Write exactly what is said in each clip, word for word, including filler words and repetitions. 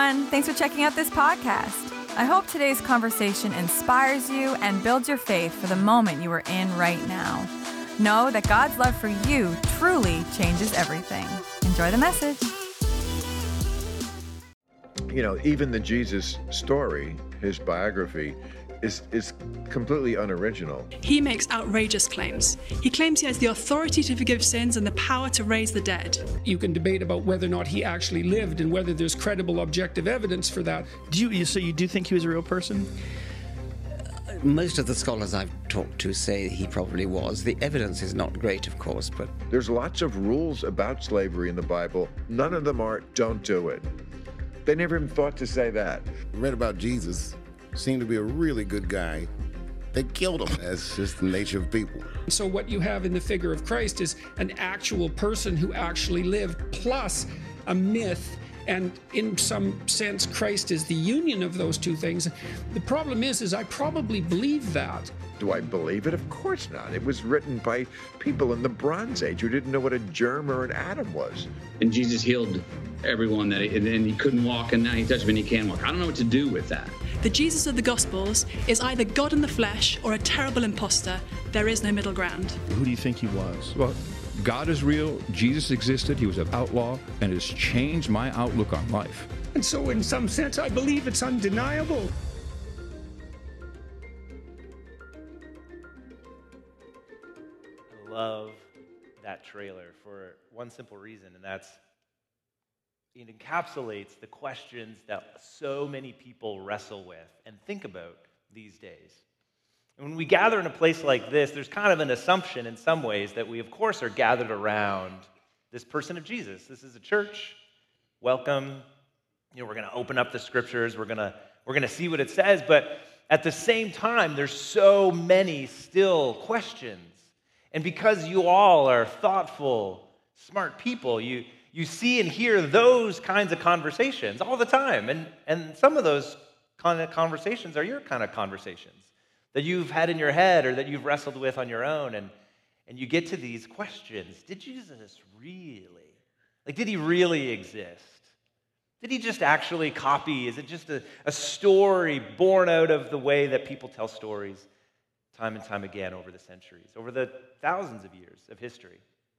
everyone. Thanks for checking out this podcast. I hope today's conversation inspires you and builds your faith for the moment you are in right now. Know that God's love for you truly changes everything. Enjoy the message. You know, even the Jesus story, his biography, is is completely unoriginal. He makes outrageous claims. He claims he has the authority to forgive sins and the power to raise the dead. You can debate about whether or not he actually lived and whether there's credible objective evidence for that. Do you, you so you do think he was a real person? Most of the scholars I've talked to say he probably was. The evidence is not great, of course, but... There's lots of rules about slavery in the Bible. None of them are, don't do it. They never even thought to say that. Read about Jesus. Seemed to be a really good guy. They killed him. That's just the nature of people. So what you have in the figure of Christ is an actual person who actually lived, plus a myth. And in some sense, Christ is the union of those two things. The problem is, is I probably believe that. Do I believe it? Of course not. It was written by people in the Bronze Age who didn't know what a germ or an atom was. And Jesus healed everyone that he, and he couldn't walk, and now he touched him and he can walk. I don't know what to do with that. The Jesus of the Gospels is either God in the flesh or a terrible imposter. There is no middle ground. Who do you think he was? Well, God is real, Jesus existed, he was an outlaw, and has changed my outlook on life. And so in some sense, I believe it's undeniable. I love that trailer for one simple reason, and that's it encapsulates the questions that so many people wrestle with and think about these days. And when we gather in a place like this, there's kind of an assumption in some ways that we, of course, are gathered around this person of Jesus. This is a church. Welcome. You know, we're going to open up the scriptures. We're going to we're going to see what it says. But at the same time, there's so many still questions. And because you all are thoughtful, smart people, you you see and hear those kinds of conversations all the time. And, and some of those kind of conversations are your kind of conversations that you've had in your head or that you've wrestled with on your own. And, and you get to these questions. Did Jesus really? Like, did he really exist? Did he just actually copy? Is it just a, a story born out of the way that people tell stories time and time again over the centuries, over the thousands of years of history?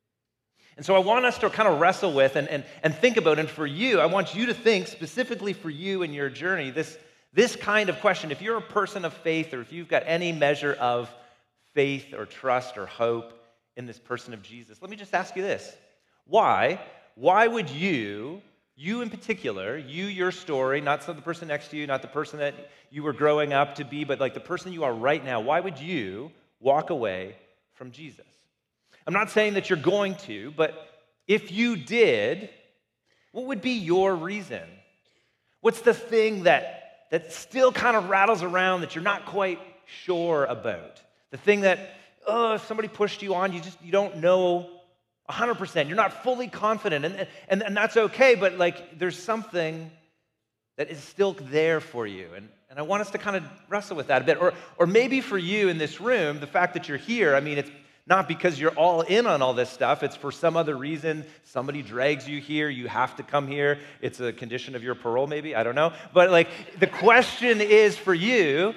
And so I want us to kind of wrestle with and, and, and think about, and for you, I want you to think specifically for you in your journey, this, this kind of question. If you're a person of faith, or if you've got any measure of faith or trust or hope in this person of Jesus, let me just ask you this. Why? Why would you, you in particular, you, your story, not the person next to you, not the person that you were growing up to be, but like the person you are right now, why would you walk away from Jesus? I'm not saying that you're going to, but if you did, what would be your reason? What's the thing that, that still kind of rattles around that you're not quite sure about? The thing that, oh, if somebody pushed you on, you just, you don't know one hundred percent. You're not fully confident, and, and, and that's okay, but like there's something that is still there for you. And, and I want us to kind of wrestle with that a bit. Or, or maybe for you in this room, the fact that you're here, I mean, it's not because you're all in on all this stuff. It's for some other reason. Somebody drags you here. You have to come here. It's a condition of your parole, maybe. I don't know. But like the question is for you,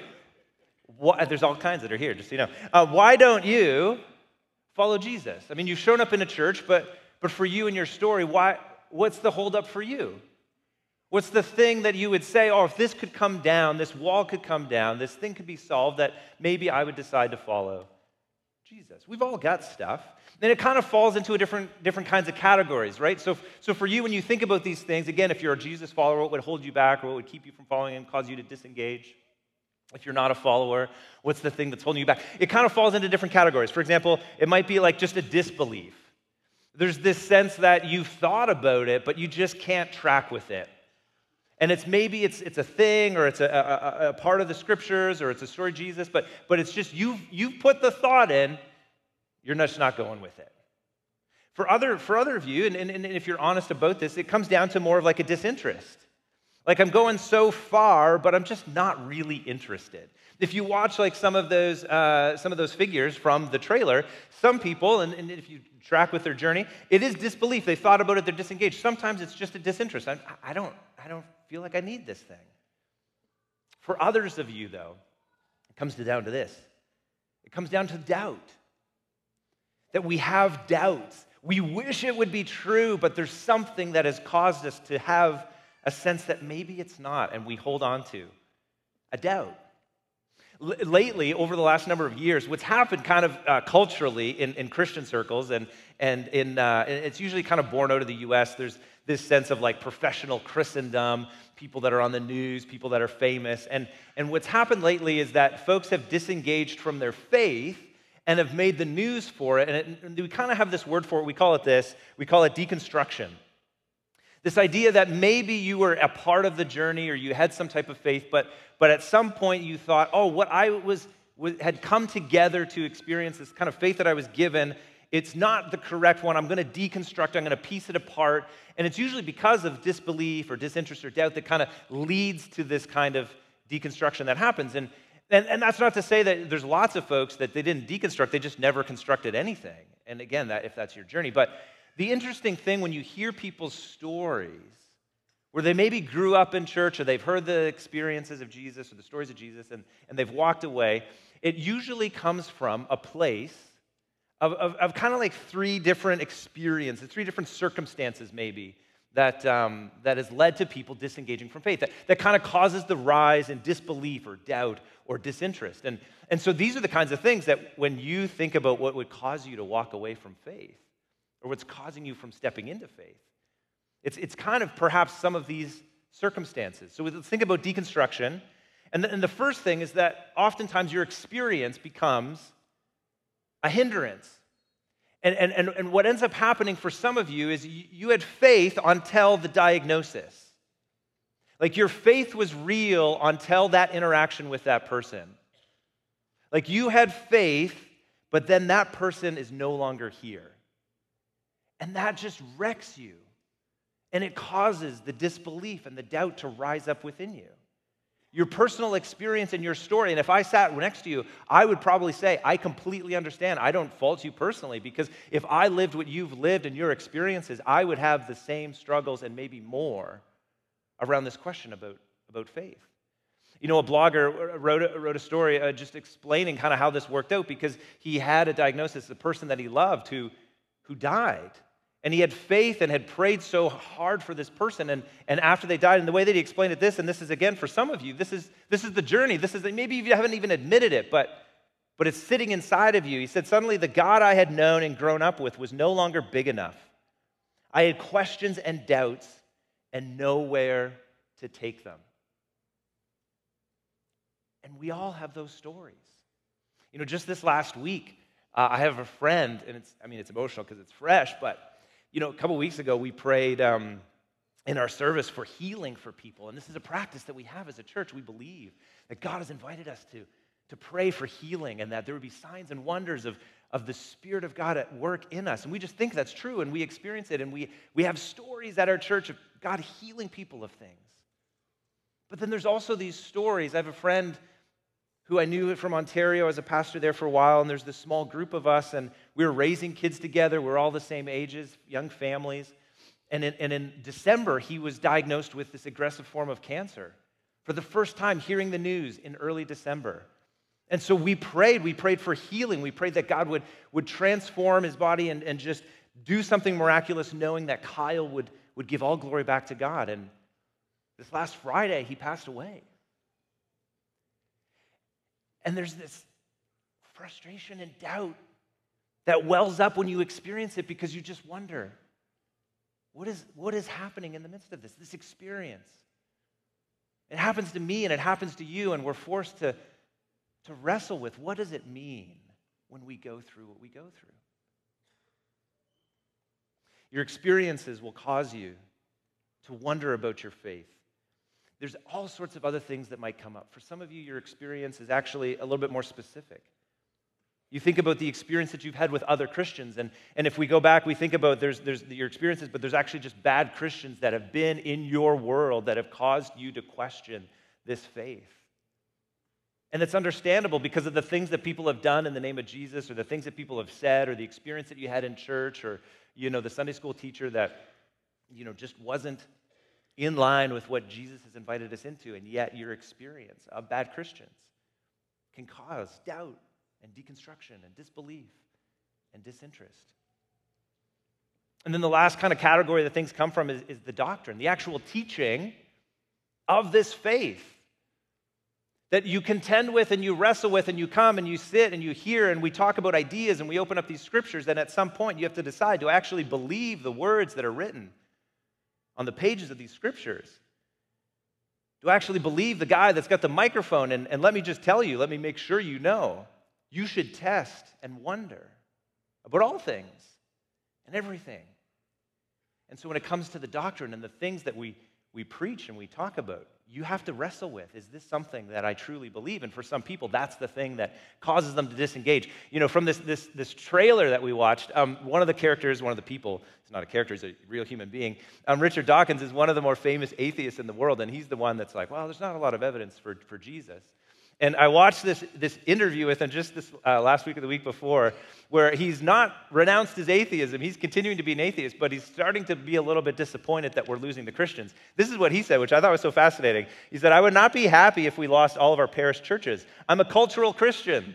what, there's all kinds that are here, just so you know. Uh, why don't you follow Jesus? I mean, you've shown up in a church, but but for you and your story, why? What's the holdup for you? What's the thing that you would say, oh, if this could come down, this wall could come down, this thing could be solved, that maybe I would decide to follow Jesus? We've all got stuff. Then it kind of falls into a different different kinds of categories, right? So, so for you, when you think about these things, again, if you're a Jesus follower, what would hold you back or what would keep you from following and cause you to disengage? If you're not a follower, what's the thing that's holding you back? It kind of falls into different categories. For example, it might be like just a disbelief. There's this sense that you've thought about it, but you just can't track with it. And it's maybe it's it's a thing, or it's a, a, a part of the scriptures, or it's a story of Jesus, but but it's just you've you've put the thought in, you're just not going with it. For other for other of you, and, and, and if you're honest about this, it comes down to more of like a disinterest. Like I'm going so far, but I'm just not really interested. If you watch like some of those uh, some of those figures from the trailer, some people, and, and if you track with their journey, it is disbelief. They thought about it, they're disengaged. Sometimes it's just a disinterest. I, I don't I I don't feel like I need this thing. For others of you, though, it comes down to this. It comes down to doubt. That we have doubts. We wish it would be true, but there's something that has caused us to have a sense that maybe it's not, and we hold on to a doubt. L- lately, over the last number of years, what's happened kind of uh, culturally in, in Christian circles, and, and in, uh, it's usually kind of born out of the U S, there's this sense of like professional Christendom, people that are on the news, people that are famous, and, and what's happened lately is that folks have disengaged from their faith and have made the news for it, and, it, and we kind of have this word for it, we call it this, we call it deconstruction. This idea that maybe you were a part of the journey or you had some type of faith, but, but at some point you thought, oh, what I was, was had come together to experience, this kind of faith that I was given, it's not the correct one. I'm going to deconstruct, I'm going to piece it apart, and it's usually because of disbelief or disinterest or doubt that kind of leads to this kind of deconstruction that happens. And And, and that's not to say that there's lots of folks that they didn't deconstruct, they just never constructed anything. And again, that if that's your journey. But the interesting thing when you hear people's stories, where they maybe grew up in church or they've heard the experiences of Jesus or the stories of Jesus and, and they've walked away, it usually comes from a place of, of, of kind of like three different experiences, three different circumstances maybe, that, um, that has led to people disengaging from faith, that, that kind of causes the rise in disbelief or doubt or disinterest. And, and so these are the kinds of things that when you think about what would cause you to walk away from faith or what's causing you from stepping into faith, it's, it's kind of perhaps some of these circumstances. So let's think about deconstruction. And the, and the first thing is that oftentimes your experience becomes a hindrance. And, and, and, and what ends up happening for some of you is you, you had faith until the diagnosis. Like your faith was real until that interaction with that person. Like you had faith, but then that person is no longer here. And that just wrecks you. And it causes the disbelief and the doubt to rise up within you. Your personal experience and your story, and if I sat next to you, I would probably say, I completely understand. I don't fault you personally, because if I lived what you've lived and your experiences, I would have the same struggles and maybe more around this question about, about faith. You know, a blogger wrote a, wrote a story uh, just explaining kind of how this worked out, because he had a diagnosis, the person that he loved who, who died. And he had faith and had prayed so hard for this person. And, and after they died, and the way that he explained it this, and this is again for some of you, this is, this is the journey. This is, maybe you haven't even admitted it, but, but it's sitting inside of you. He said, suddenly the God I had known and grown up with was no longer big enough. I had questions and doubts and nowhere to take them. And we all have those stories. You know, just this last week, uh, I have a friend, and it's, I mean, it's emotional because it's fresh, but you know, a couple weeks ago, we prayed um, in our service for healing for people. And this is a practice that we have as a church. We believe that God has invited us to, to pray for healing and that there would be signs and wonders of, of the Spirit of God at work in us. And we just think that's true, and we experience it. And we, we have stories at our church of God healing people of things. But then there's also these stories. I have a friend who I knew from Ontario. I was a pastor there for a while, and there's this small group of us, and we were raising kids together. We're all the same ages, young families. And in, and in December, he was diagnosed with this aggressive form of cancer. For the first time, hearing the news in early December. And so we prayed. We prayed for healing. We prayed that God would, would transform his body and, and just do something miraculous, knowing that Kyle would, would give all glory back to God. And this last Friday, he passed away. And there's this frustration and doubt that wells up when you experience it, because you just wonder, what is, what is happening in the midst of this, this experience? It happens to me and it happens to you, and we're forced to, to wrestle with, what does it mean when we go through what we go through? Your experiences will cause you to wonder about your faith. There's all sorts of other things that might come up. For some of you, your experience is actually a little bit more specific. You think about the experience that you've had with other Christians, and, and if we go back, we think about there's, there's your experiences, but there's actually just bad Christians that have been in your world that have caused you to question this faith. And it's understandable because of the things that people have done in the name of Jesus, or the things that people have said, or the experience that you had in church, or, you know, the Sunday school teacher that, you know, just wasn't in line with what Jesus has invited us into, and yet your experience of bad Christians can cause doubt and deconstruction and disbelief and disinterest. And then the last kind of category that things come from is, is the doctrine, the actual teaching of this faith that you contend with and you wrestle with and you come and you sit and you hear and we talk about ideas and we open up these scriptures, and at some point you have to decide, do I actually believe the words that are written on the pages of these scriptures? Do I actually believe the guy that's got the microphone? And, and let me just tell you, let me make sure you know, you should test and wonder about all things and everything. And so when it comes to the doctrine and the things that we, we preach and we talk about, you have to wrestle with, is this something that I truly believe? And for some people, that's the thing that causes them to disengage. You know, from this this this trailer that we watched, um, one of the characters, one of the people, he's not a character, he's a real human being, um, Richard Dawkins is one of the more famous atheists in the world, and he's the one that's like, well, there's not a lot of evidence for, for Jesus. And I watched this, this interview with him just this uh, last week or the week before, where he's not renounced his atheism. He's continuing to be an atheist, but he's starting to be a little bit disappointed that we're losing the Christians. This is what he said, which I thought was so fascinating. He said, I would not be happy if we lost all of our parish churches. I'm a cultural Christian.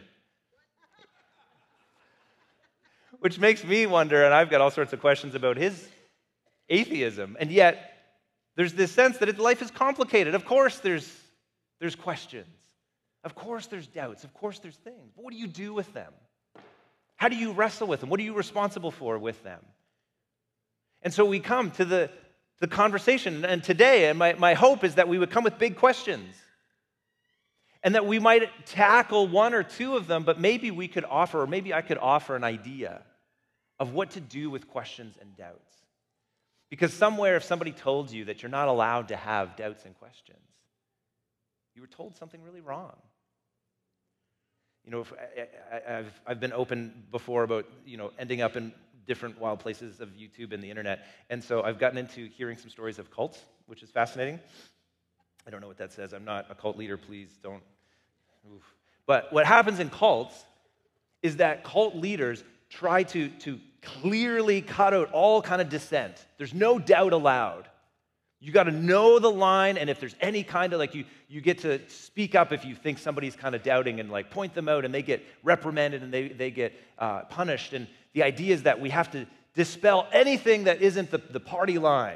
Which makes me wonder, and I've got all sorts of questions about his atheism. And yet, there's this sense that life is complicated. Of course there's, there's questions. Of course there's doubts. Of course there's things. But what do you do with them? How do you wrestle with them? What are you responsible for with them? And so we come to the, the conversation. And today, and my, my hope is that we would come with big questions. And that we might tackle one or two of them, but maybe we could offer, or maybe I could offer an idea of what to do with questions and doubts. Because somewhere, if somebody told you that you're not allowed to have doubts and questions, you were told something really wrong. You know, if I, I, I've, I've been open before about, you know, ending up in different wild places of YouTube and the internet. And so I've gotten into hearing some stories of cults, which is fascinating. I don't know what that says. I'm not a cult leader, please don't. Oof. But what happens in cults is that cult leaders try to, to clearly cut out all kind of dissent. There's no doubt allowed. You got to know the line, and if there's any kind of, like, you, you get to speak up if you think somebody's kind of doubting and, like, point them out, and they get reprimanded and they, they get uh, punished. And the idea is that we have to dispel anything that isn't the, the party line.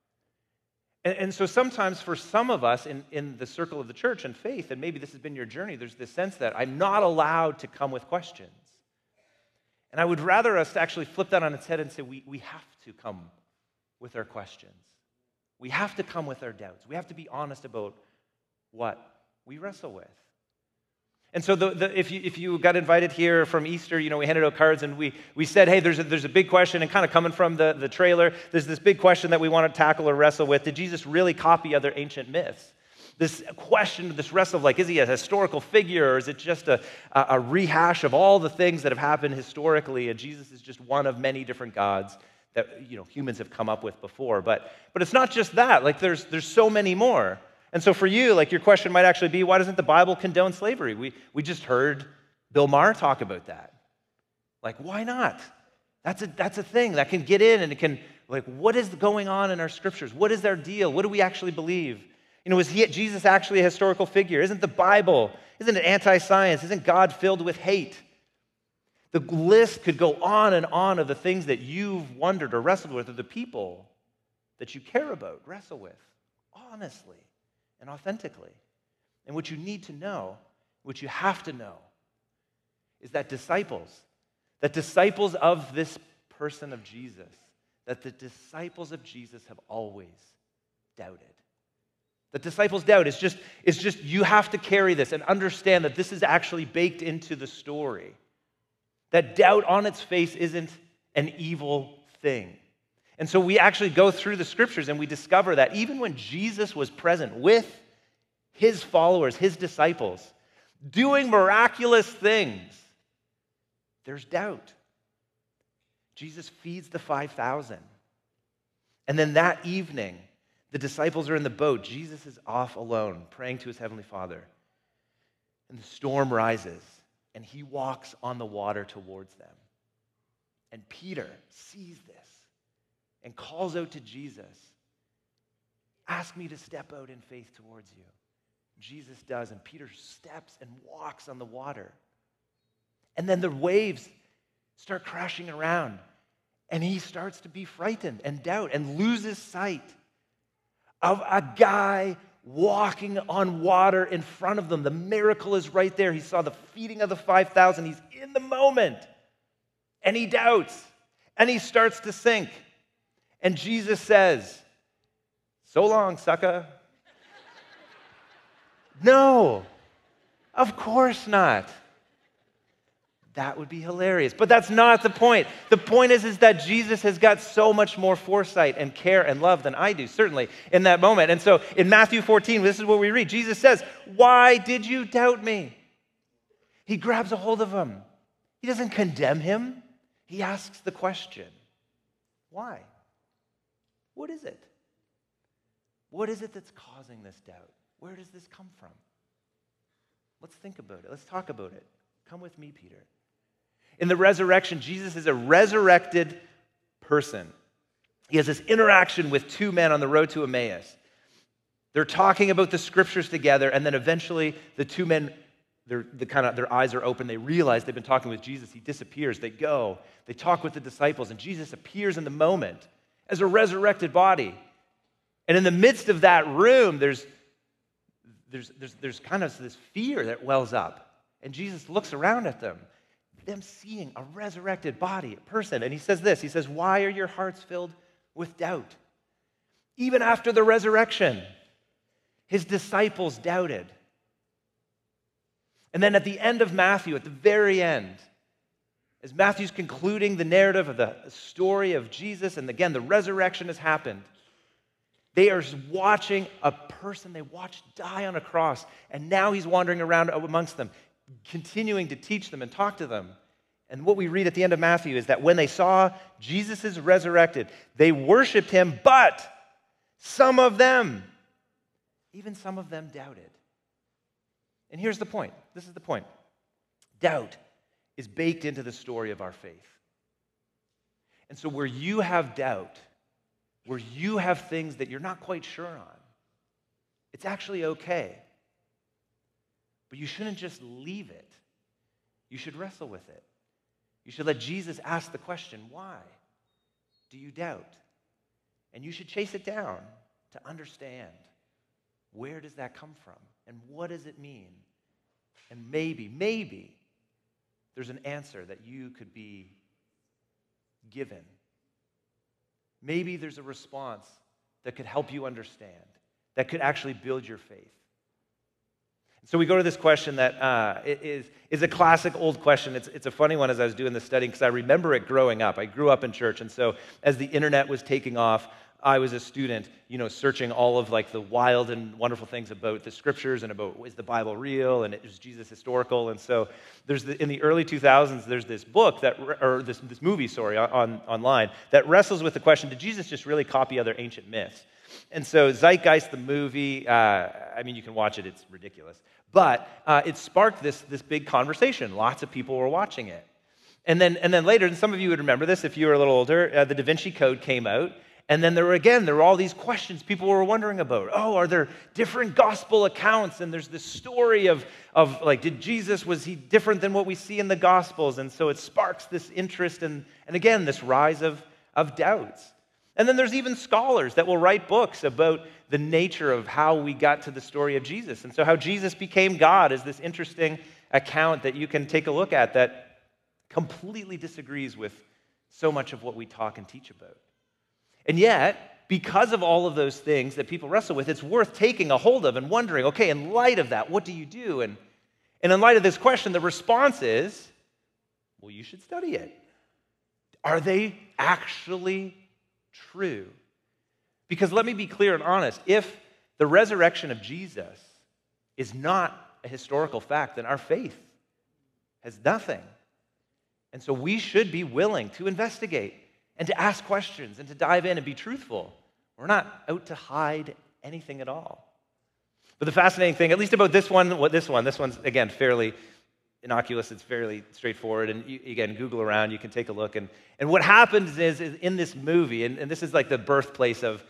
And, and so sometimes for some of us in, in the circle of the church and faith, and maybe this has been your journey, there's this sense that I'm not allowed to come with questions. And I would rather us to actually flip that on its head and say we, we have to come with our questions. We have to come with our doubts. We have to be honest about what we wrestle with. And so the, the, if, you, if you got invited here from Easter, you know, we handed out cards and we, we said, hey, there's a, there's a big question, and kind of coming from the, the trailer, there's this big question that we want to tackle or wrestle with. Did Jesus really copy other ancient myths? This question, this wrestle of, like, is he a historical figure, or is it just a, a, a rehash of all the things that have happened historically, and Jesus is just one of many different gods that, you know, humans have come up with before. But but it's not just that. Like, there's there's so many more. And so for you, like, your question might actually be, why doesn't the Bible condone slavery? We we just heard Bill Maher talk about that. Like, why not? That's a that's a thing that can get in, and it can, like, what is going on in our scriptures? What is our deal? What do we actually believe? You know, is he, Jesus actually a historical figure? Isn't the Bible, isn't it anti-science? Isn't God filled with hate? The list could go on and on of the things that you've wondered or wrestled with, or the people that you care about, wrestle with, honestly and authentically. And what you need to know, what you have to know, is that disciples, that disciples of this person of Jesus, that the disciples of Jesus have always doubted. The disciples' doubt is just, is just you have to carry this and understand that this is actually baked into the story. That doubt on its face isn't an evil thing. And so we actually go through the scriptures and we discover that even when Jesus was present with his followers, his disciples, doing miraculous things, there's doubt. Jesus feeds the five thousand. And then that evening, the disciples are in the boat. Jesus is off alone, praying to his heavenly Father. And the storm rises. And he walks on the water towards them. And Peter sees this and calls out to Jesus, Ask me to step out in faith towards you. Jesus does, and Peter steps and walks on the water. And then the waves start crashing around, and he starts to be frightened and doubt and loses sight of a guy walking on water in front of them. The miracle is right there. He saw the feeding of the five thousand. He's in the moment, and he doubts, and he starts to sink. And Jesus says, "So long, sucker." No, of course not. That would be hilarious. But that's not the point. The point is, is that Jesus has got so much more foresight and care and love than I do, certainly, in that moment. And so in Matthew fourteen, this is what we read. Jesus says, "Why did you doubt me?" He grabs a hold of him. He doesn't condemn him. He asks the question, why? What is it? What is it that's causing this doubt? Where does this come from? Let's think about it. Let's talk about it. Come with me, Peter. In the resurrection, Jesus is a resurrected person. He has this interaction with two men on the road to Emmaus. They're talking about the scriptures together, and then eventually the two men, they're, the kind of, their eyes are open. They realize they've been talking with Jesus. He disappears. They go. They talk with the disciples, and Jesus appears in the moment as a resurrected body. And in the midst of that room, there's There's, there's, there's kind of this fear that wells up. And Jesus looks around at them, them seeing a resurrected body, a person. And he says this, he says, "Why are your hearts filled with doubt?" Even after the resurrection, his disciples doubted. And then at the end of Matthew, at the very end, as Matthew's concluding the narrative of the story of Jesus, and again, the resurrection has happened, they are watching a person they watched die on a cross, and now he's wandering around amongst them, continuing to teach them and talk to them. And what we read at the end of Matthew is that when they saw Jesus is resurrected, they worshiped him, but some of them, even some of them doubted. And here's the point. This is the point. Doubt is baked into the story of our faith. And so where you have doubt, where you have things that you're not quite sure on, it's actually okay. But you shouldn't just leave it. You should wrestle with it. You should let Jesus ask the question, why do you doubt? And you should chase it down to understand, where does that come from? And what does it mean? And maybe, maybe, there's an answer that you could be given. Maybe there's a response that could help you understand, that could actually build your faith. So we go to this question that uh, is, is a classic old question. It's, it's a funny one as I was doing the study because I remember it growing up. I grew up in church, and so as the internet was taking off, I was a student, you know, searching all of like the wild and wonderful things about the scriptures and about, is the Bible real, and is Jesus historical? And so there's the, in the early two thousands, there's this book that, or this, this movie, sorry, on, online that wrestles with the question, did Jesus just really copy other ancient myths? And so Zeitgeist, the movie, uh, I mean, you can watch it, it's ridiculous. But uh, it sparked this, this big conversation. Lots of people were watching it. And then, and then later, and some of you would remember this if you were a little older, uh, the Da Vinci Code came out. And then there were, again, there were all these questions people were wondering about. Oh, are there different gospel accounts? And there's this story of, of like, did Jesus, was he different than what we see in the gospels? And so it sparks this interest and, and again, this rise of, of doubts. And then there's even scholars that will write books about the nature of how we got to the story of Jesus. And so how Jesus became God is this interesting account that you can take a look at that completely disagrees with so much of what we talk and teach about. And yet, because of all of those things that people wrestle with, it's worth taking a hold of and wondering, okay, in light of that, what do you do? And, and in light of this question, the response is, well, you should study it. Are they actually true? Because let me be clear and honest, if the resurrection of Jesus is not a historical fact, then our faith has nothing. And so we should be willing to investigate and to ask questions and to dive in and be truthful. We're not out to hide anything at all. But the fascinating thing, at least about this one, what this one, this one's, again, fairly innocuous, it's fairly straightforward, and you, again, Google around, you can take a look. And, and what happens is, is in this movie, and, and this is like the birthplace of,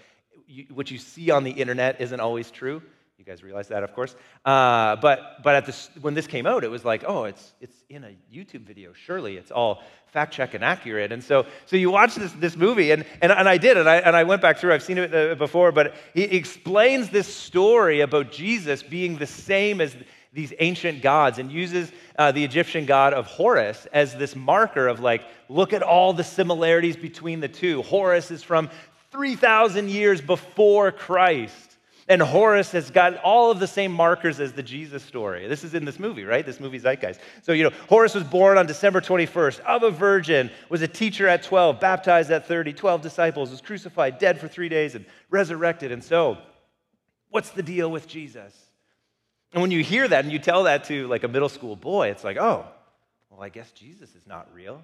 you, what you see on the internet isn't always true. You guys realize that, of course. Uh, but but at this, when this came out, it was like, oh, it's it's in a YouTube video. Surely it's all fact check and accurate. And so so you watch this this movie, and and, and I did, and I and I went back through. I've seen it uh, before, but he explains this story about Jesus being the same as these ancient gods, and uses uh, the Egyptian god of Horus as this marker of like, look at all the similarities between the two. Horus is from three thousand years before Christ. And Horus has got all of the same markers as the Jesus story. This is in this movie, right? This movie Zeitgeist. So, you know, Horus was born on December twenty-first of a virgin, was a teacher at twelve, baptized at thirty, twelve disciples, was crucified, dead for three days, and resurrected. And so, what's the deal with Jesus? And when you hear that and you tell that to like a middle school boy, it's like, oh, well, I guess Jesus is not real.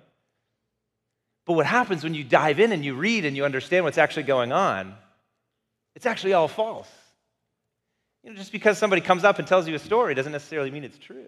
But what happens when you dive in and you read and you understand what's actually going on, it's actually all false. You know, just because somebody comes up and tells you a story doesn't necessarily mean it's true.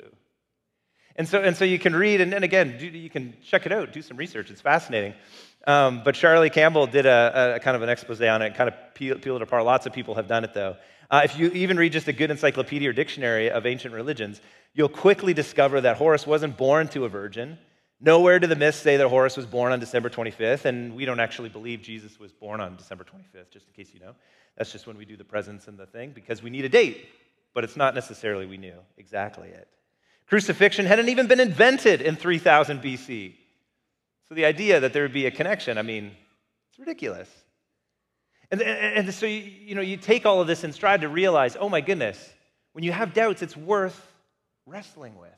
And so, and so you can read, and then again, do, you can check it out, do some research. It's fascinating. Um, but Charlie Campbell did a, a kind of an expose on it, kind of peel, peel it apart. Lots of people have done it, though. Uh, if you even read just a good encyclopedia or dictionary of ancient religions, you'll quickly discover that Horus wasn't born to a virgin. Nowhere do the myths say that Horus was born on December twenty-fifth, and we don't actually believe Jesus was born on December twenty-fifth, just in case you know. That's just when we do the presents and the thing, because we need a date, but it's not necessarily we knew exactly it. Crucifixion hadn't even been invented in three thousand B C. So the idea that there would be a connection, I mean, it's ridiculous. And, and, and so, you, you know, you take all of this in stride to realize, oh my goodness, when you have doubts, it's worth wrestling with.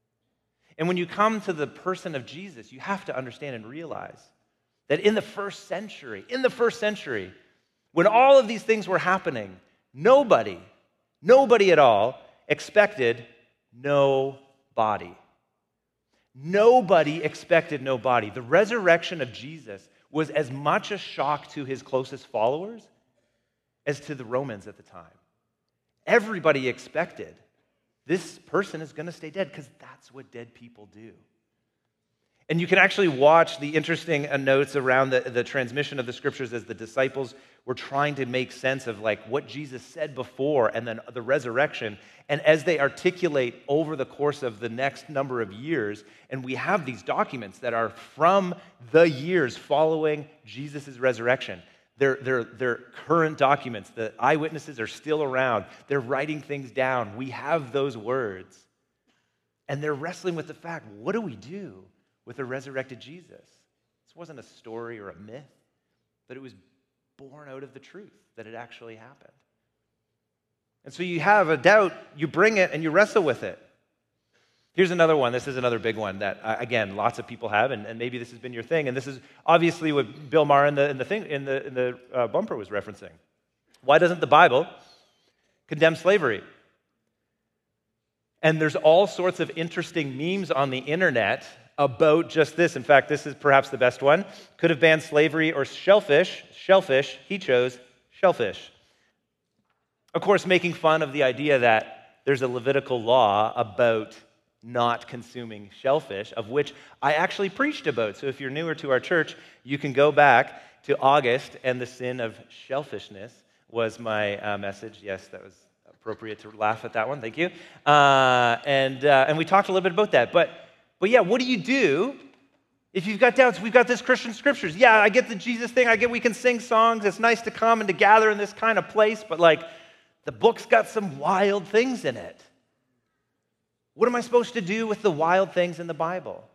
And when you come to the person of Jesus, you have to understand and realize that in the first century, in the first century, when all of these things were happening, nobody, nobody at all expected no body. Nobody expected no body. The resurrection of Jesus was as much a shock to his closest followers as to the Romans at the time. Everybody expected this person is going to stay dead because that's what dead people do. And you can actually watch the interesting notes around the, the transmission of the scriptures as the disciples were trying to make sense of like what Jesus said before and then the resurrection. And as they articulate over the course of the next number of years, and we have these documents that are from the years following Jesus' resurrection. They're, they're, they're current documents. The eyewitnesses are still around. They're writing things down. We have those words. And they're wrestling with the fact, what do we do with a resurrected Jesus? This wasn't a story or a myth, but it was born out of the truth that it actually happened. And so you have a doubt, you bring it, and you wrestle with it. Here's another one. This is another big one that, uh, again, lots of people have, and, and maybe this has been your thing. And this is obviously what Bill Maher in the, in the, thing, in the, in the uh, bumper was referencing. Why doesn't the Bible condemn slavery? And there's all sorts of interesting memes on the internet about just this. In fact, this is perhaps the best one. Could have banned slavery or shellfish. Shellfish. He chose shellfish. Of course, making fun of the idea that there's a Levitical law about not consuming shellfish, of which I actually preached about. So if you're newer to our church, you can go back to August, and the sin of shellfishness was my uh, message. Yes, that was appropriate to laugh at that one. Thank you. Uh, and uh, and we talked a little bit about that. But but yeah, what do you do if you've got doubts? We've got this Christian scriptures. Yeah, I get the Jesus thing. I get we can sing songs. It's nice to come and to gather in this kind of place. But like, the book's got some wild things in it. What am I supposed to do with the wild things in the Bible?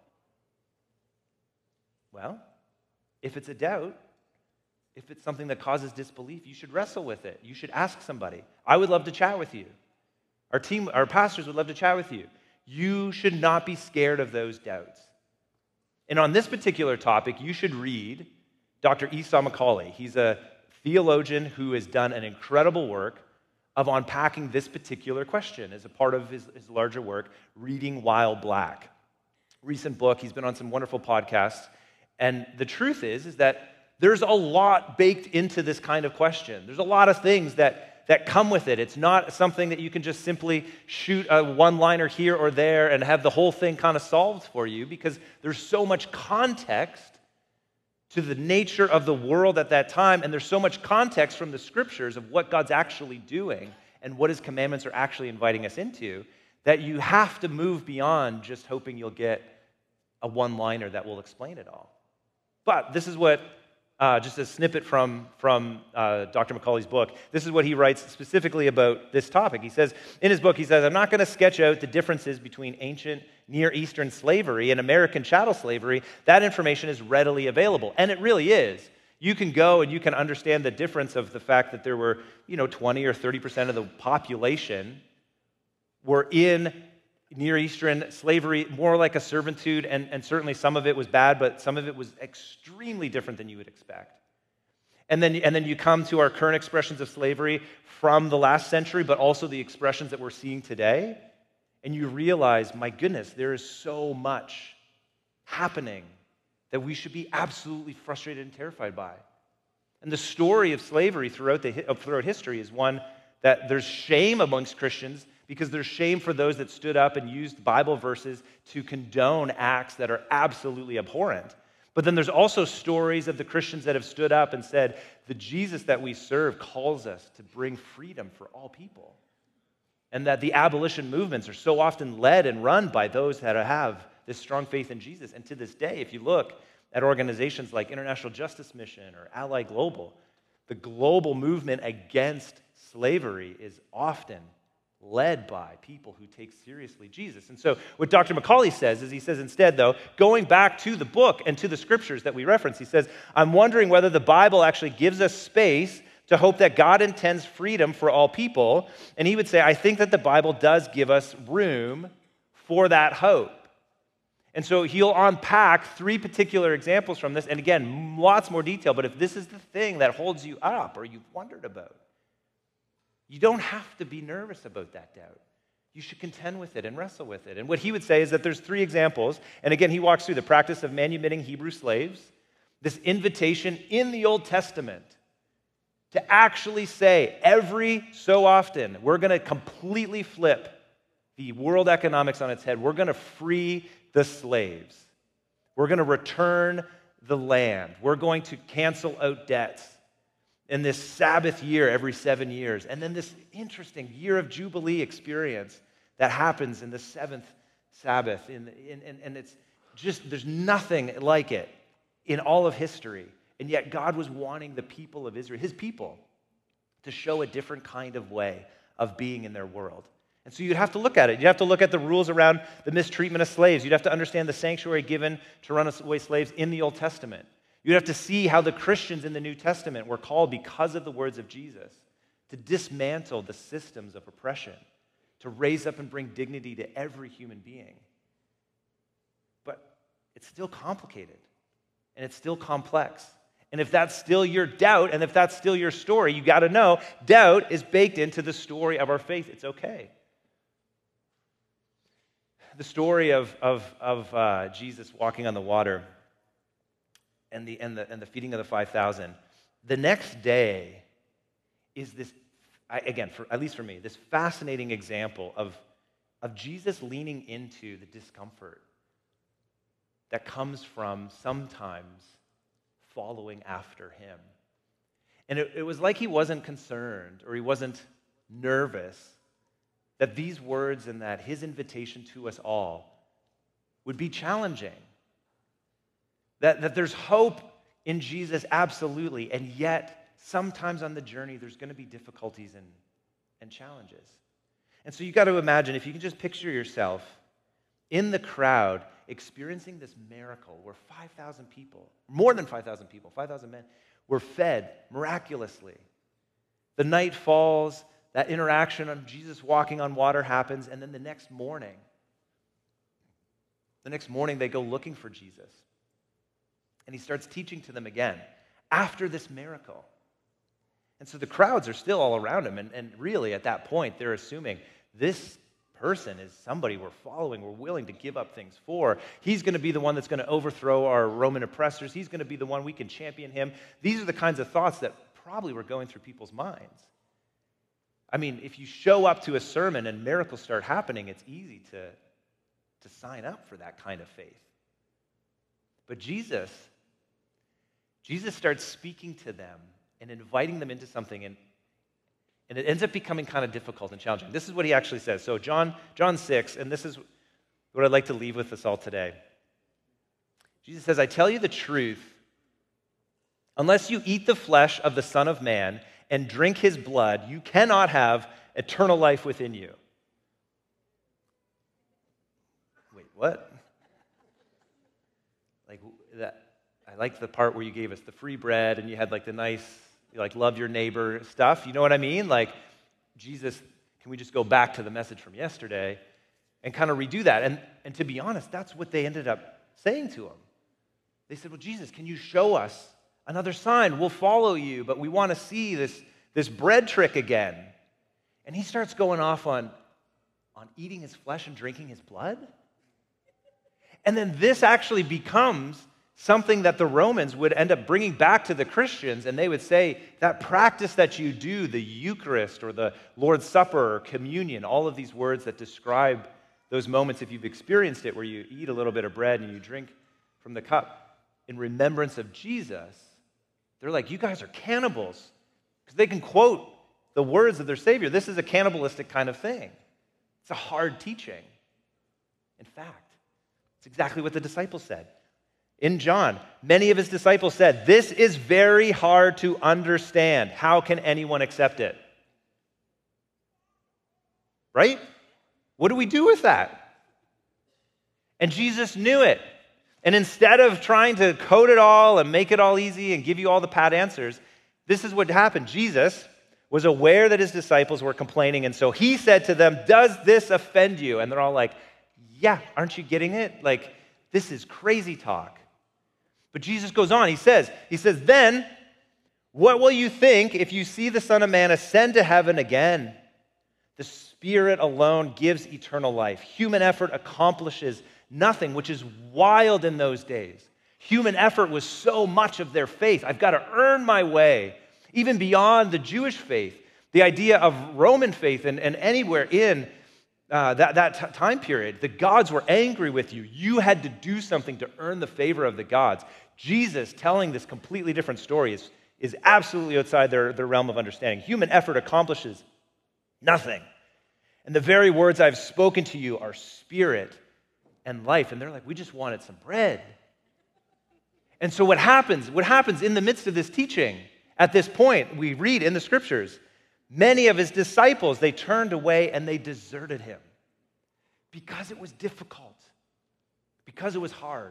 Well, if it's a doubt, if it's something that causes disbelief, you should wrestle with it. You should ask somebody. I would love to chat with you. Our team, our pastors would love to chat with you. You should not be scared of those doubts. And on this particular topic, you should read Doctor Esau McCaulley. He's a theologian who has done an incredible work of unpacking this particular question as a part of his, his larger work, Reading While Black. Recent book, he's been on some wonderful podcasts. And the truth is, is that there's a lot baked into this kind of question. There's a lot of things that, that come with it. It's not something that you can just simply shoot a one-liner here or there and have the whole thing kind of solved for you, because there's so much context to the nature of the world at that time, and there's so much context from the scriptures of what God's actually doing and what his commandments are actually inviting us into, that you have to move beyond just hoping you'll get a one-liner that will explain it all. But this is what, uh, just a snippet from, from uh, Doctor Macaulay's book, this is what he writes specifically about this topic. He says, in his book, he says, I'm not going to sketch out the differences between ancient Near Eastern slavery and American chattel slavery. That information is readily available, and it really is. You can go and you can understand the difference of the fact that there were, you know, twenty or thirty percent of the population were in Near Eastern slavery, more like a servitude, and, and certainly some of it was bad, but some of it was extremely different than you would expect. And then, and then you come to our current expressions of slavery from the last century, but also the expressions that we're seeing today, and you realize, my goodness, there is so much happening that we should be absolutely frustrated and terrified by. And the story of slavery throughout, the, throughout history is one that there's shame amongst Christians because there's shame for those that stood up and used Bible verses to condone acts that are absolutely abhorrent. But then there's also stories of the Christians that have stood up and said, the Jesus that we serve calls us to bring freedom for all people. And that the abolition movements are so often led and run by those that have this strong faith in Jesus. And to this day, if you look at organizations like International Justice Mission or Ally Global, the global movement against slavery is often led by people who take seriously Jesus. And so what Doctor Macaulay says is he says instead, though, going back to the book and to the scriptures that we reference, he says, I'm wondering whether the Bible actually gives us space to hope that God intends freedom for all people. And he would say, I think that the Bible does give us room for that hope. And so he'll unpack three particular examples from this. And again, lots more detail. But if this is the thing that holds you up or you've wondered about, you don't have to be nervous about that doubt. You should contend with it and wrestle with it. And what he would say is that there's three examples. And again, he walks through the practice of manumitting Hebrew slaves, this invitation in the Old Testament to actually say every so often, we're going to completely flip the world economics on its head. We're going to free the slaves. We're going to return the land. We're going to cancel out debts in this Sabbath year every seven years. And then this interesting year of Jubilee experience that happens in the seventh Sabbath. In, in, in, and it's just, there's nothing like it in all of history. And yet God was wanting the people of Israel, his people, to show a different kind of way of being in their world. And so you'd have to look at it. You'd have to look at the rules around the mistreatment of slaves. You'd have to understand the sanctuary given to runaway slaves in the Old Testament. You'd have to see how the Christians in the New Testament were called, because of the words of Jesus, to dismantle the systems of oppression, to raise up and bring dignity to every human being. But it's still complicated, and it's still complex. And if that's still your doubt, and if that's still your story, you got to know doubt is baked into the story of our faith. It's okay. The story of, of, of uh, Jesus walking on the water and the, and, the, and the feeding of the five thousand, the next day is this, I, again, for, at least for me, this fascinating example of, of Jesus leaning into the discomfort that comes from sometimes following after him. And it, it was like he wasn't concerned or he wasn't nervous that these words and that his invitation to us all would be challenging. That, that there's hope in Jesus, absolutely, and yet sometimes on the journey there's going to be difficulties and, and challenges. And so you got to imagine, if you can just picture yourself in the crowd experiencing this miracle where five thousand people, more than five thousand people, five thousand men, were fed miraculously. The night falls, that interaction of Jesus walking on water happens, and then the next morning, the next morning they go looking for Jesus. And he starts teaching to them again after this miracle. And so the crowds are still all around him, and, and really at that point they're assuming this person is somebody we're following, we're willing to give up things for. He's going to be the one that's going to overthrow our Roman oppressors. He's going to be the one we can champion him. These are the kinds of thoughts that probably were going through people's minds. I mean, if you show up to a sermon and miracles start happening, it's easy to, to sign up for that kind of faith. But Jesus, Jesus starts speaking to them and inviting them into something, and, and it ends up becoming kind of difficult and challenging. This is what he actually says. So John, John six, and this is what I'd like to leave with us all today. Jesus says, I tell you the truth, unless you eat the flesh of the Son of Man and drink his blood, you cannot have eternal life within you. Wait, what? Like that, I like the part where you gave us the free bread and you had like the nice, like love your neighbor stuff. You know what I mean? Like, Jesus, can we just go back to the message from yesterday and kind of redo that? And, and to be honest, that's what they ended up saying to him. They said, well, Jesus, can you show us another sign? We'll follow you, but we want to see this, this bread trick again. And he starts going off on, on eating his flesh and drinking his blood. And then this actually becomes something that the Romans would end up bringing back to the Christians, and they would say, that practice that you do, the Eucharist or the Lord's Supper or communion, all of these words that describe those moments, if you've experienced it, where you eat a little bit of bread and you drink from the cup in remembrance of Jesus, they're like, you guys are cannibals, because they can quote the words of their Savior. This is a cannibalistic kind of thing. It's a hard teaching. In fact, it's exactly what the disciples said. In John, many of his disciples said, this is very hard to understand. How can anyone accept it? Right? What do we do with that? And Jesus knew it. And instead of trying to code it all and make it all easy and give you all the pat answers, this is what happened. Jesus was aware that his disciples were complaining, and so he said to them, does this offend you? And they're all like, yeah, aren't you getting it? Like, this is crazy talk. But Jesus goes on, he says, he says, then what will you think if you see the Son of Man ascend to heaven again? The Spirit alone gives eternal life. Human effort accomplishes nothing, which is wild in those days. Human effort was so much of their faith. I've got to earn my way, even beyond the Jewish faith. The idea of Roman faith and, and anywhere in uh, that, that t- time period, the gods were angry with you. You had to do something to earn the favor of the gods. Jesus telling this completely different story is, is absolutely outside their, their realm of understanding. Human effort accomplishes nothing. And the very words I've spoken to you are spirit and life. And they're like, we just wanted some bread. And so what happens, what happens in the midst of this teaching, at this point, we read in the scriptures, many of his disciples, they turned away and they deserted him because it was difficult, because it was hard,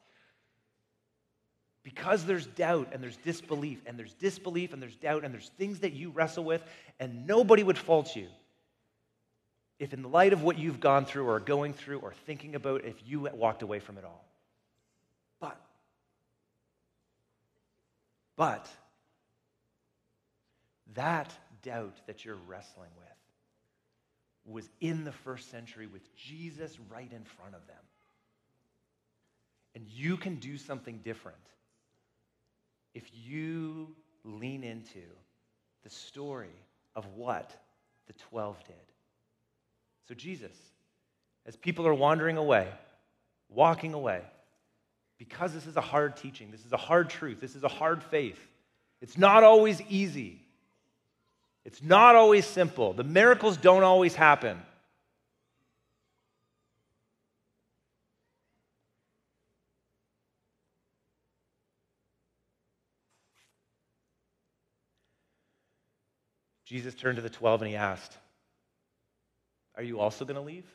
because there's doubt and there's disbelief, and there's disbelief and there's doubt, and there's things that you wrestle with, and nobody would fault you if in the light of what you've gone through or going through or thinking about, if you walked away from it all. But, but, that doubt that you're wrestling with was in the first century with Jesus right in front of them. And you can do something different if you lean into the story of what the twelve did. So Jesus, as people are wandering away, walking away, because this is a hard teaching, this is a hard truth, this is a hard faith, it's not always easy. It's not always simple. The miracles don't always happen. Jesus turned to the twelve and he asked, are you also going to leave?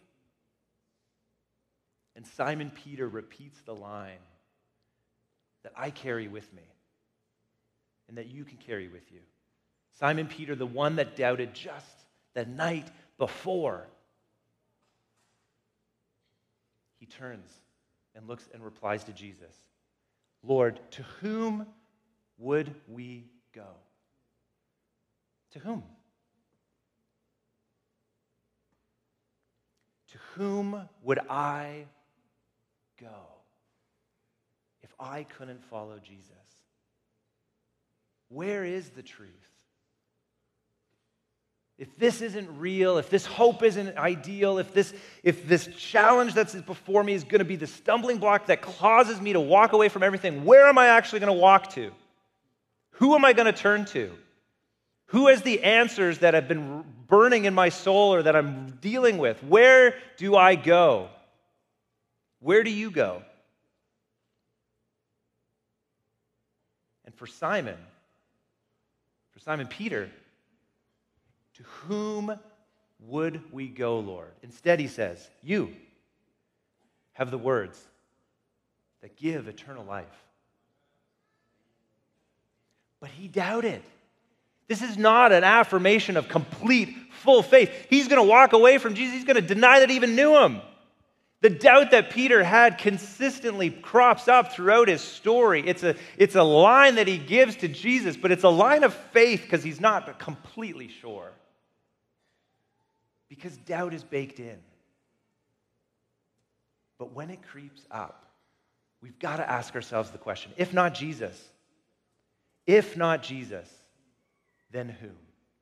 And Simon Peter repeats the line that I carry with me and that you can carry with you. Simon Peter, the one that doubted just the night before. He turns and looks and replies to Jesus, Lord, to whom would we go? To whom? To whom would I go if I couldn't follow Jesus? Where is the truth? If this isn't real, if this hope isn't ideal, if this, if this challenge that's before me is going to be the stumbling block that causes me to walk away from everything, where am I actually going to walk to? Who am I going to turn to? Who has the answers that have been burning in my soul or that I'm dealing with? Where do I go? Where do you go? And for Simon, for Simon Peter, to whom would we go, Lord? Instead, he says, you have the words that give eternal life. But he doubted. This is not an affirmation of complete, full faith. He's going to walk away from Jesus. He's going to deny that he even knew him. The doubt that Peter had consistently crops up throughout his story. It's a, it's a line that he gives to Jesus, but it's a line of faith because he's not completely sure. Because doubt is baked in. But when it creeps up, we've got to ask ourselves the question, if not Jesus, if not Jesus, then who?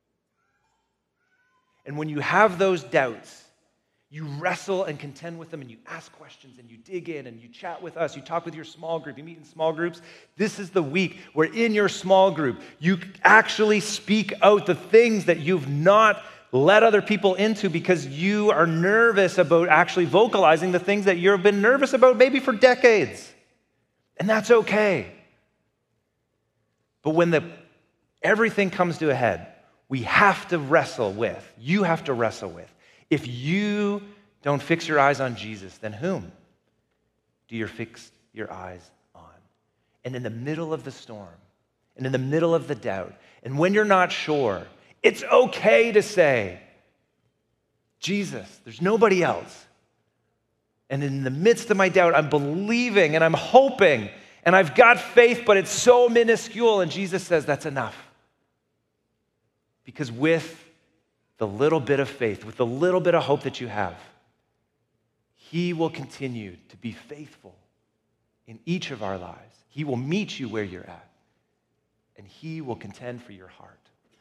And when you have those doubts, you wrestle and contend with them and you ask questions and you dig in and you chat with us, you talk with your small group, you meet in small groups. This is the week where in your small group, you actually speak out the things that you've not let other people into because you are nervous about actually vocalizing the things that you've been nervous about maybe for decades. And that's okay. But when the everything comes to a head, we have to wrestle with, you have to wrestle with, if you don't fix your eyes on Jesus, then whom do you fix your eyes on? And in the middle of the storm, and in the middle of the doubt, and when you're not sure, it's okay to say, Jesus, there's nobody else. And in the midst of my doubt, I'm believing and I'm hoping, and I've got faith, but it's so minuscule. And Jesus says, that's enough. Because with the little bit of faith, with the little bit of hope that you have, he will continue to be faithful in each of our lives. He will meet you where you're at, and he will contend for your heart.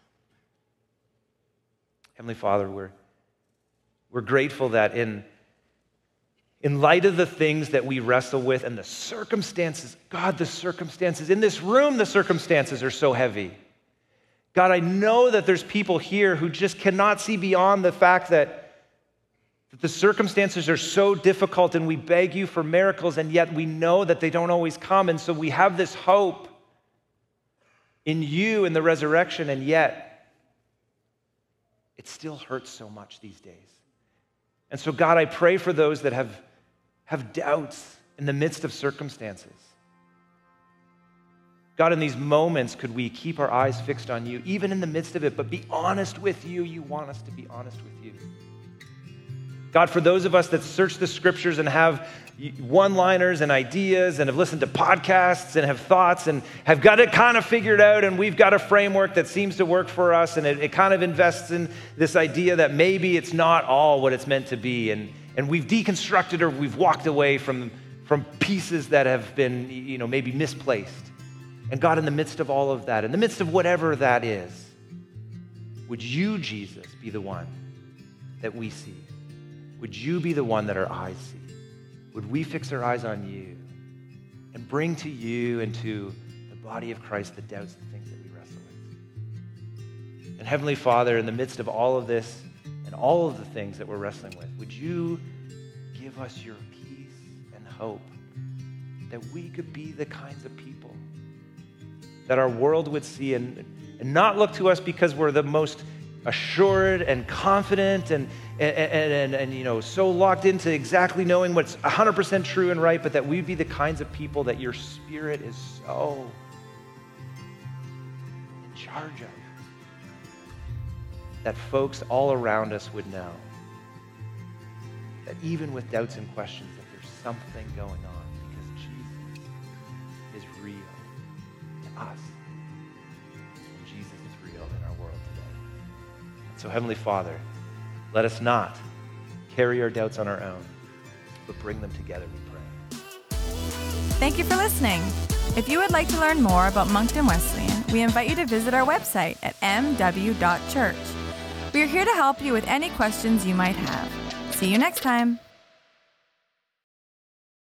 Heavenly Father, we're, we're grateful that in, in light of the things that we wrestle with and the circumstances, God, the circumstances, in this room, the circumstances are so heavy. God, I know that there's people here who just cannot see beyond the fact that, that the circumstances are so difficult and we beg you for miracles, and yet we know that they don't always come. And so we have this hope in you in the resurrection, and yet it still hurts so much these days. And so, God, I pray for those that have, have doubts in the midst of circumstances. God, in these moments, could we keep our eyes fixed on you, even in the midst of it, but be honest with you. You want us to be honest with you. God, for those of us that search the scriptures and have one-liners and ideas and have listened to podcasts and have thoughts and have got it kind of figured out, and we've got a framework that seems to work for us, and it, it kind of invests in this idea that maybe it's not all what it's meant to be, and, and we've deconstructed or we've walked away from, from pieces that have been, you know, maybe misplaced. And God, in the midst of all of that, in the midst of whatever that is, would you, Jesus, be the one that we see? Would you be the one that our eyes see? Would we fix our eyes on you and bring to you and to the body of Christ the doubts, the things that we wrestle with? And Heavenly Father, in the midst of all of this and all of the things that we're wrestling with, would you give us your peace and hope that we could be the kinds of people that our world would see and, and not look to us because we're the most assured and confident and, and, and, and, and you know, so locked into exactly knowing what's one hundred percent true and right, but that we'd be the kinds of people that your Spirit is so in charge of. That folks all around us would know that even with doubts and questions, that there's something going on because Jesus is real to us. And Jesus is real in our world today. So Heavenly Father, let us not carry our doubts on our own, but bring them together, we pray. Thank you for listening. If you would like to learn more about Moncton Wesleyan, we invite you to visit our website at m w dot church. We are here to help you with any questions you might have. See you next time.